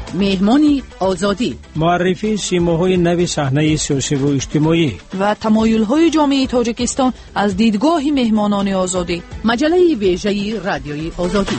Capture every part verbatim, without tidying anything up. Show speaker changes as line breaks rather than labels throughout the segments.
مهمانی آزادی،
معرفی سیماهای نوی صحنه سیاسی و اجتماعی
و تمایل‌های جامعه تاجیکستان از دیدگاه مهمانان آزادی.
مجله ویژه رادیوی آزادی.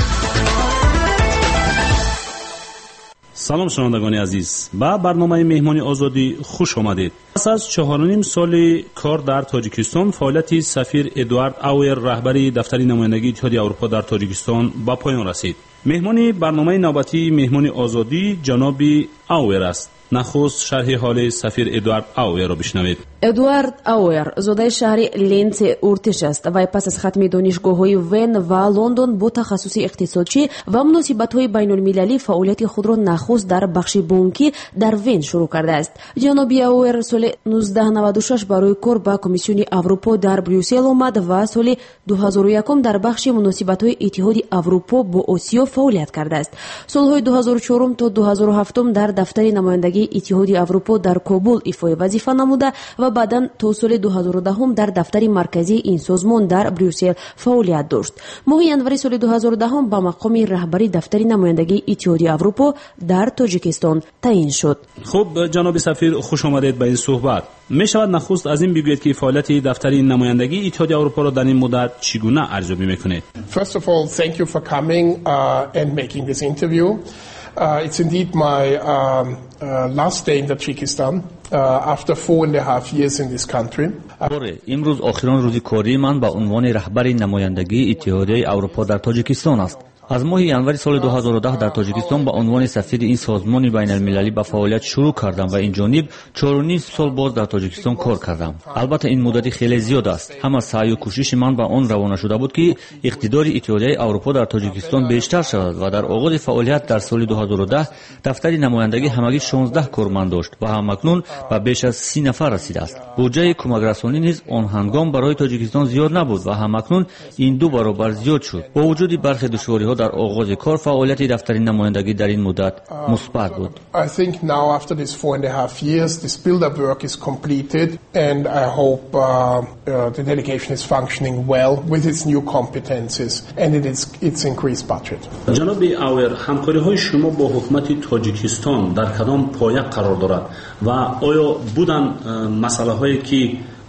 سلام شنوندگان عزیز، با برنامه مهمانی آزادی خوش آمدید. پس از چهار و نیم سال کار در تاجیکستان، فعالیت سفیر ادوارد آویر رهبری دفتر نمایندگی اتحادیه اروپا در تاجیکستان به پایان رسید. مهمانی برنامه نوبتی مهمانی آزادی جناب آویر است. نخست شرح حال سفیر ادوارد آویر را بشنوید.
ادوارد آویر زاده شهر لینز ارتش است و پس از ختم دانشگاه‌های وین و لندن با تخصص اقتصادچی و مناسبت‌های بین‌المللی فعالیت خود را نخست در بخش بانکی در وین شروع کرده است. جناب آویر سال نوزده نود و شش برای کار با کمیسیون اروپا در بروکسل آمد و سال دو هزار و یک در بخش مناسبت‌های اتحاد اروپا با آسیا فعالیت کرده است. سال‌های دو هزار و چهار تا دو هزار و هفت در دفتر نمایندگی اتحاد اروپا در کابل ایفای وظیفه نموده و بعداً تا سال دو هزار و ده در دفتر مرکزی این سازمان در بروکسل فعالیت داشت. ماه ینوری سال دو هزار و ده به مقام رهبری دفتر نمایندگی اتحاد اروپا در تاجیکستان تعیین شد.
خب جناب سفیر، خوش آمدید به این صحبت. می شود نخست از این بگویید که فعالیت دفتر نمایندگی اتحاد اروپا را در این مدت چگونه ارزیابی میکنید؟
First of all, thank you for coming uh, and making this interview. Uh, it's indeed my um, uh, last day in Tajikistan uh, after four and a half years in this country.
آره، امروز آخرین روز کاری من با عنوان رهبر نمایندگی اتحادیه اروپا در تاجیکستان است. از ماه ینوری سال دو هزار و ده در تاجیکستان با عنوان سفیر این سازمان بین المللی به فعالیت شروع کردم و این جانب چهار و نیم سال باز در تاجیکستان کار کردم. البته این مدت خیلی زیاد است. همه سعی و کوشش من به آن روانه شده بود که اقتدار اتحادیه اروپا در تاجیکستان بیشتر شود و در آغاز فعالیت در سال دو هزار و ده دفتر نمایندگی همگی شانزده کارمند داشت و همکنون به بیش از سی نفر رسیده است. بودجه کمک رسانی نیز آن هنگام برای تاجیکستان زیاد نبود و همکنون این دو برابر زیاد شد. با وجود برخی دشواری‌ها در آغاز کار، فعالیت دفتر نمایندگی در این مدت مثبت بود.
I think now after this four and a half years this build-up work is completed and I hope uh, uh, the delegation is functioning well with its new competences and it is its increased budget.
جناب آویر، همکاری‌های شما با حکومت تاجیکستان در کدام پایه قرار دارد و آیا بودن مسائلی که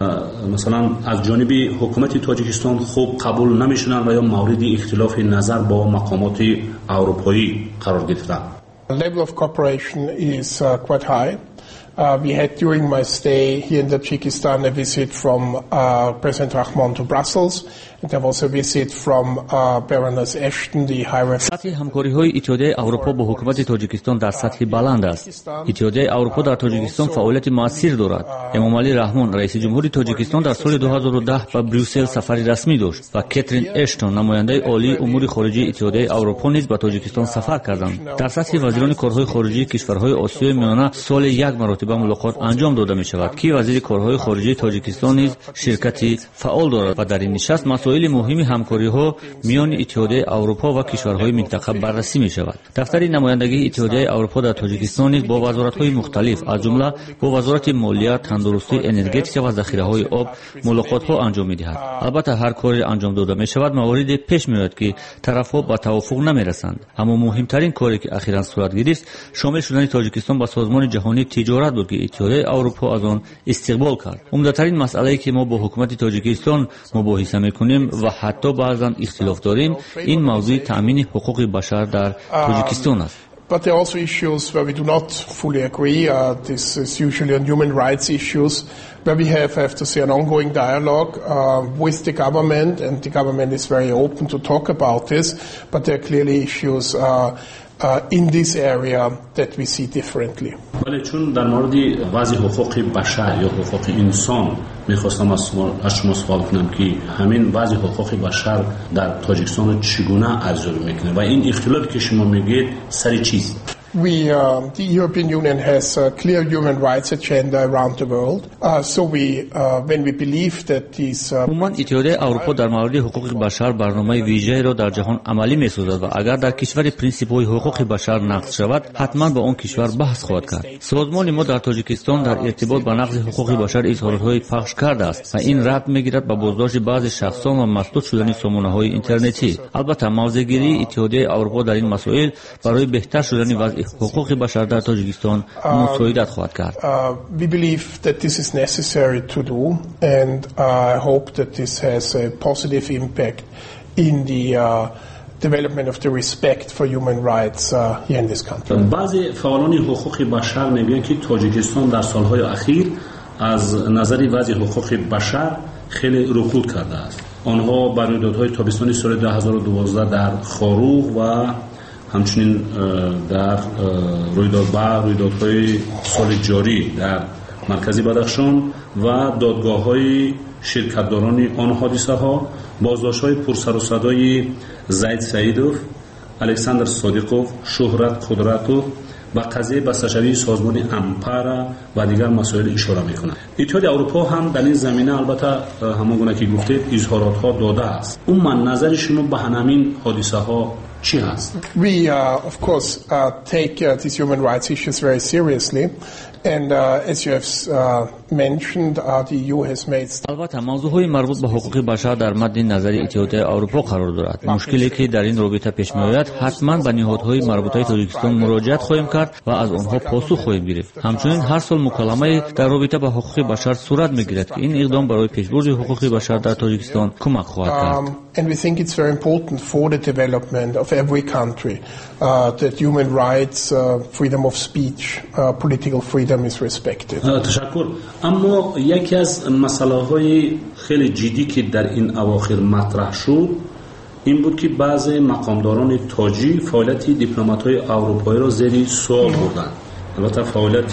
مثلا از جانب حکومت تاجیکستان خوب قبول نمیشونن و یا مورد اختلاف نظر با مقامات اروپایی قرار گرفتن؟
The level of cooperation is uh, quite high. Uh, we had during my stay here in Tajikistan a visit from uh, President Rahman to Brussels, and there was a visit from uh, Baroness Ashton, the High Representative.
سطح همکاری‌های اتحادیه اروپا با حکومت تاجیکستان در سطح بلند است. اتحادیه اروپا در تاجیکستان فعالیت مؤثر دارد. امامعلی رحمان رئیس جمهوری تاجیکستان در سال دو هزار و ده به بروکسل سفر رسمی داشت و کاترین اشتون نماینده عالی امور خارجه اتحادیه اروپا نیز به تاجیکستان سفر کردند. در سطح وزیران کارهای خارجه کشورهای آسیای میانه سال یک مرتبه ملاقات انجام داده می شود که وزیر کارهای خارجه تاجیکستان نیز شرکتی فعال دارد و در این نشست مسائل مهم همکاری ها میان اتحادیه اروپا و کشورهای منطقه بررسی می شود. دفتر نمایندگی اتحادیه اروپا در تاجیکستان نیز با وزارت های مختلف از جمله با وزارت مالیات، تندرستی، انرژی و ذخیره های آب ملاقات ها انجام می دهد. البته هر کاری انجام داده می شود موارد پیش می آید که طرف ها به توافق نمی رسند. اما مهمترین کاری که اخیراً صورت گرفت شامل شدن تاجیکستان به سازمان جهانی تجارت بود که اتحادیه اروپا از آن استقبال کرد. عمدترین مسئله‌ای که ما با حکومت تاجیکستان مباحثه می‌کنیم و حتی بعضاً اختلاف داریم این موضوع تأمین حقوق بشر در تاجیکستان است.
But there are also issues where we do not fully agree. Uh, this is usually on human rights issues where we have, have to say, an ongoing dialogue uh, with the government, and the government is very open to talk about this. But there are clearly issues uh, uh, in this area that we see differently.
ولی چون در مورد وضع حقوق بشر یا حقوق انسان میخواستم از شما سوال کنم که همین وضع حقوق بشر در تاجیکستان چگونه ارزیابی میکنه و این اختلافی که شما میگید سر چیست؟
We, uh, the European Union has a clear human rights agenda around the world. Uh, so we, uh, when we believe that these...
عموما اتحادیه اروپا در مورد حقوق بشر برنامه ویژه‌ای را در جهان عملی می‌سازد و اگر در کشور پرینسیپ‌های حقوق بشر نقض شود حتما با آن کشور بحث خواهد کرد. سازمان ما در تاجیکستان در ارتباط با نقض حقوق بشر اظهارات پخش کرده است و این ربط می‌گیرد به بازداشت بعضی شخصان و مسدود شدن سامانه‌های اینترنتی. البته موضع‌گیری اتحادیه اروپا در این مسائل برای بهتر شدن وضع حقوق بشر در تاجیکستان مساعدت خواهد کرد.
We believe that this is necessary to do and I hope that this has a positive impact in the uh, development of the respect for human rights uh, here in this country.
بعضی فعالان حقوق بشر میگن که تاجیکستان در سالهای اخیر از نظر وضع حقوق بشر خیلی رکود کرده است. آنها بر رویدادهای تابستانی سال دو هزار و دوازده در خاروغ و همچنین در رویداد با رویدادهای سال جاری در مرکزی بدخشان و دادگاه‌های شرکت‌داران آن حادثه ها، بازداشت‌های پرسر و صدای زید سعیدوف، الکساندر صادقوف، شهرت قدرتوف و قضیه بسته‌شوی سازمان امپارا و دیگر مسائل اشاره می‌کنند. اتحادیه اروپا هم در این زمینه البته همانگونه که گفتید اظهارات‌ها داده است. اما نظر شما به همین حادثه ها چی هست؟
We uh, of course uh, take uh, these human rights issues very seriously. And uh, as you have uh, mentioned, uh, the E U has made.
البته موضوعهای مربوط به حقوق بشر در مد نظر اتحادیه اروپا قرار دارد. مشکلی که در این رابطه پیش میآید حتما به نهادهای مربوطه تاجیکستان مراجعه خواهیم کرد و از آنها پاسخ خواهیم گرفت. همچنین هر سال مکالمه در رابطه با حقوق بشر صورت میگیرد که این اقدام برای پیشبرد حقوق بشر در تاجیکستان کمک خواهد کرد.
And we think it's very important for the development of every country uh, that human rights, uh, freedom of speech, uh, political freedom is respected.
تشکر. اما یکی از مسائل خیلی جدی که در این اواخر مطرح شد این بود که بعضی مقامداران تاجی فعالیت دیپلمات‌های اروپایی را زیر سوال بردند. البته فعالیت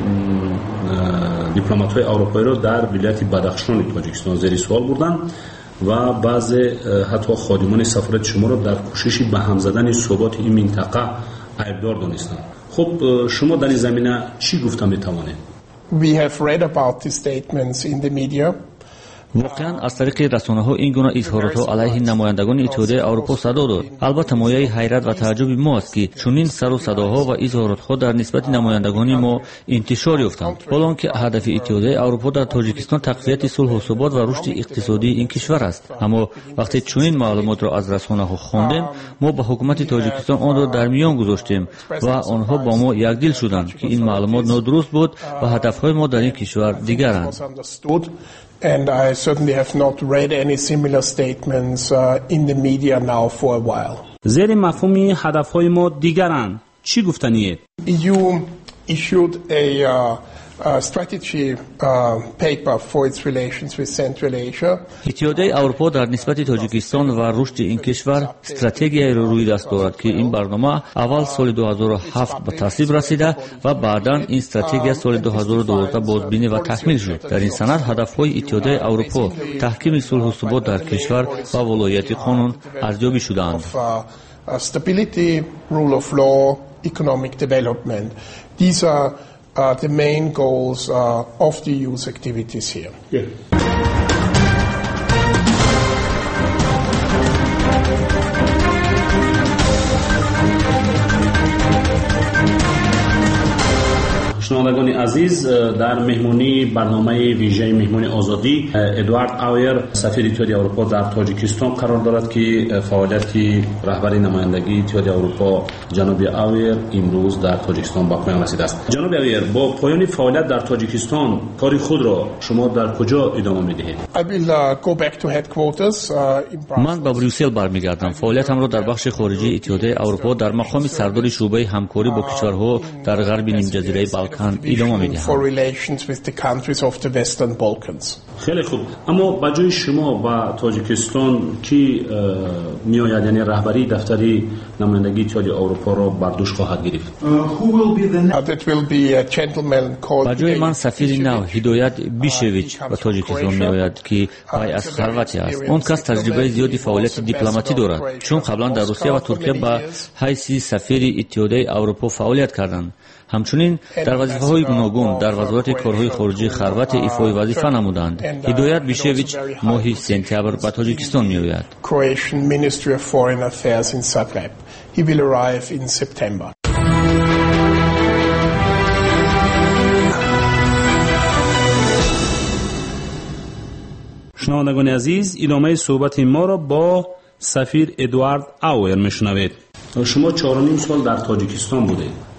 دیپلمات‌های اروپایی را در ولایت بدخشان تاجیکستان زیر سوال بردند و بعضی حتی خادمان سفارت شما را در کوشش به هم زدن ثبات این منطقه عیبدار دانستند. خب شما در این زمینه چی گفته میتوانید؟
We have read about these statements in the media.
واقعا از طریق رسانه‌ها این گونه اظهارات علیه نمایندگان اتحادیه اروپا صدا داد. البته مایه حیرت و تعجب ما است که چنین سر و صداها و اظهارات‌ها در نسبت نمایندگان ما انتشار یافتند. حالانکه هدف اتحادیه اروپا در تاجیکستان تقویت صلح و ثبات و رشد اقتصادی این کشور است. اما وقتی چنین معلومات را از رسانه‌ها خواندیم، ما با حکومت تاجیکستان آن را در میان گذاشتیم و آنها با ما یکدل شدند که این معلومات نادرست بود و هدف‌های ما در این کشور دیگرند.
And I certainly have not read any similar statements uh, in the media now for a while.
زیر مفهومی هدفهای ما دیگرند چی گفتنیه؟
E U issued a uh, uh, strategy uh, paper for its relations with Central Asia.
اتحادیه اروپا در نسبت تاجیکستان و رشد این کشور استراتژیایی را روی دست دارد که این برنامه اول سال دو هزار و هفت به تصویب رسیده و بعداً این استراتژی سال دو هزار و دوازده بازبینی و تکمیل شد. در این سند هدفهای اتحادیه اروپا تحکیم صلح و ثبات در کشور و ولایت قانون ارزیابی شدند.
Stability, rule of law, economic development. These are uh, the main goals uh, of the E U's activities here.
Yeah. شنوندگان عزیز، در مهمانی برنامه ویژه مهمانی آزادی ادوارد آویر سفیر اتحادیه اروپا در تاجیکستان قرار دارد که فعالیت رهبری نمایندگی اتحادیه اروپا جناب آویر امروز در تاجیکستان به پایان رسیده است. جناب آویر، با پایان فعالیت در تاجیکستان کار خود را شما در کجا ادامه می‌دهید؟
من به بروکسل برمیگردم. فعالیتم را در بخش خارجی اتحادیه اروپا در مقام سردار شعبه همکاری با کشورها در غرب نیمجزیره بالکان ادامه می‌دهم.
خیلی خوب. اما به جای شما با تاجیکستان کی میآید، یعنی رهبری دفتری نمایندگی اتحادیه اروپا را بر دوش خواهد گرفت؟
به جای من سفیر نو هدایت بیشویچ به تاجیکستان میآید که پای از خرواتی است. اون کس تجربه زیادی فعالیت دیپلماتی دارد، چون قبلا در روسیه و ترکیه به حیث سفیر اتحادیه اروپا فعالیت کردند. همچنین در وظیفه‌های گوناگون در وزارت کارهای خارجی خرواتی ایفای وظیفه نمودند. هدایت بیشویچ ماه سپتامبر به تاجیکستان میآید.
Croatian Ministry of Foreign Affairs in Zagreb. He will arrive in September.
شنوندگان عزیز، ادامه صحبت ما را با سفیر ادوارد آویر میشنوید. شما چهار و نیم سال در تاجیکستان بودید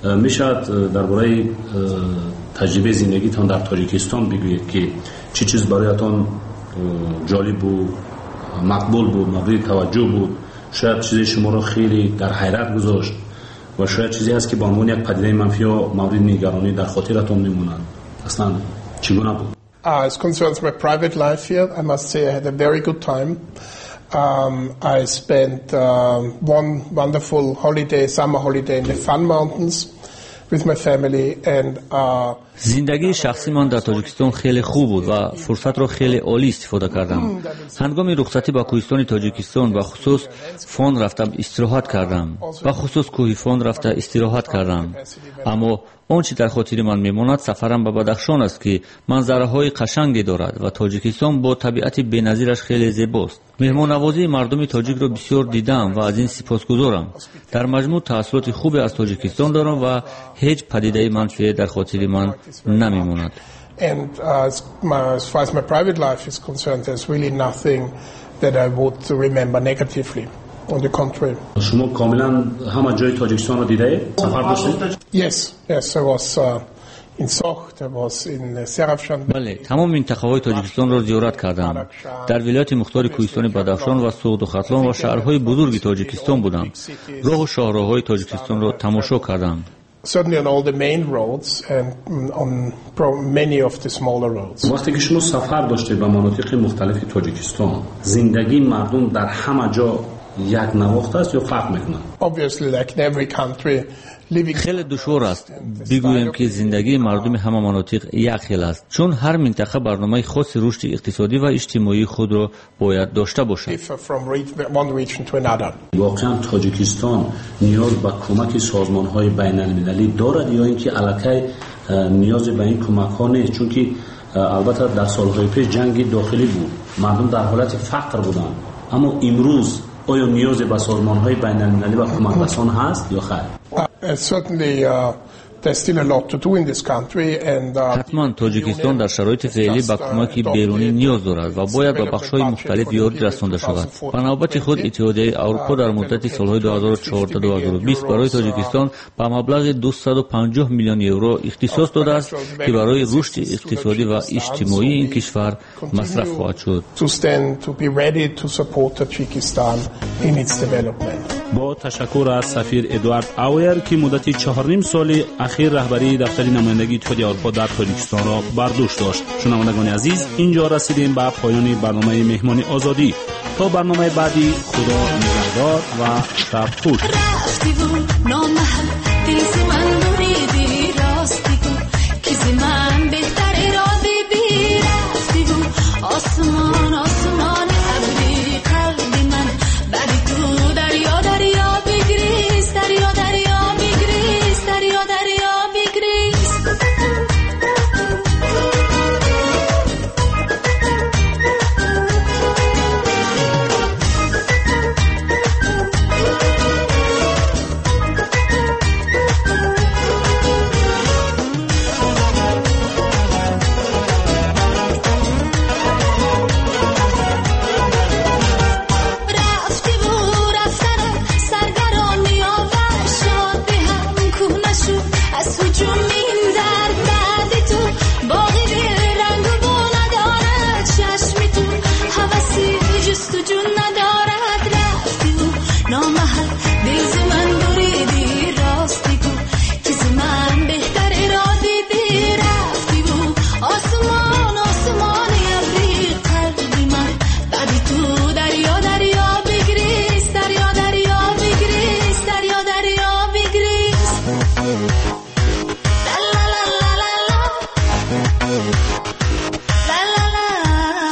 میشد درباره تجربه زندگیتان در تاجیکستان بگویید که چه چیز برایتان جالب بود، مقبول بود، مورد توجه بود، شاید چیزی شما را خیلی در حیرت گذاشت و شاید چیزی هست که به عنوان یک پدیده منفی یا مورد نگرانی در خاطرتان میمونند. اصلا چگونه بود؟
Uh, as concerns my private life here, I must say I had a very good time. Um, I spent uh, one wonderful holiday, summer holiday in the Fun Mountains with my family and uh,
زندگی شخصی من در تاجیکستان خیلی خوب بود و فرصت را خیلی عالی استفاده کردم. هنگام رخصتی با کوهستان تاجیکستان و خصوص فان رفتم استراحت کردم. و خصوص کوه فان رفته استراحت کردم. اما آنچه در خاطر من میماند سفرم به بدخشان است که منظره‌های قشنگی دارد و تاجیکستان با طبیعت بی‌نظیرش خیلی زیباست. مهمان‌نوازی مردم تاجیک را بسیار دیدم و از این سپاسگزارم. در مجموع تأثیرات خوبی از تاجیکستان دارم و هیچ پدیده منفی در خاطر من نمیماند.
And uh, as, my, as far as my private life is concerned, there's really nothing that I would remember negatively. On the contrary.
شما کاملا همه جای تاجیکستان رو دیده؟ سفر داشتید؟
Yes, yes, I was uh, in Socht, I was in Serafshan.
بله، تمام منطقه‌های تاجیکستان را زیارت کردم. در ولایت مختار کوهستان بدخشان و سوغد و ختلان و شهرهای بزرگ تاجیکستان بودم. راه و شاهراهای تاجیکستان را تماشا کردم.
Certainly on all the main roads and on many of the smaller roads.
وقتی که شما سفر داشتید به مناطق مختلف تاجیکستان، زندگی مردم در همه جا یک نواخت است یا فرق میکنه؟
Obviously, like in every country, living.
خیلی دشوار است بگویم که زندگی مردم همه مناطق یک خیل است، چون هر منطقه برنامه خاص رشد اقتصادی و اجتماعی خود را باید داشته باشد.
واقعا تاجیکستان نیاز به کمک سازمان‌های بین‌المللی دارد یا اینکه الکی نیاز به این کمک‌ها نیست؟ چون که البته در سال‌های پیش جنگ داخلی بود، مردم در حالت فقر بودند، اما امروز آیا نیاز به سازمان‌های بین‌المللی و کمک رسان هست یا خیر؟
حتما تاجیکستان در شرایط فعلی به کمک بیرونی نیاز دارد و باید به بخش‌های مختلف یاری رسانده شود. به نوبت خود اتحادیه اروپا در مدت سال‌های دو هزار و چهارده تا دو هزار و بیست برای تاجیکستان به مبلغ دویست و پنجاه میلیون یورو اختصاص داده است که برای رشد اقتصادی و اجتماعی این کشور مصرف خواهد شد.
با تشکر از سفیر ادوارد آویر که مدت چهار نیم سال اخیر رهبری دفتر نمایندگی اتحادیه اروپا در تاجیکستان را بر دوش داشت. شنوندگان عزیز، اینجا رسیدیم به پایان برنامه مهمانی آزادی. تا برنامه بعدی، خدا نگهدار و شب خوش.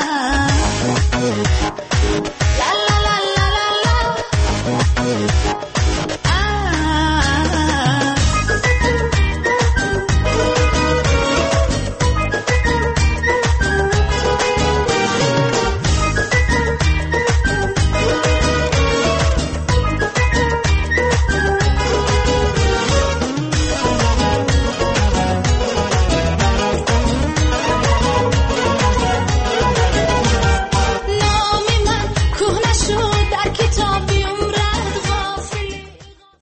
La la la la la la.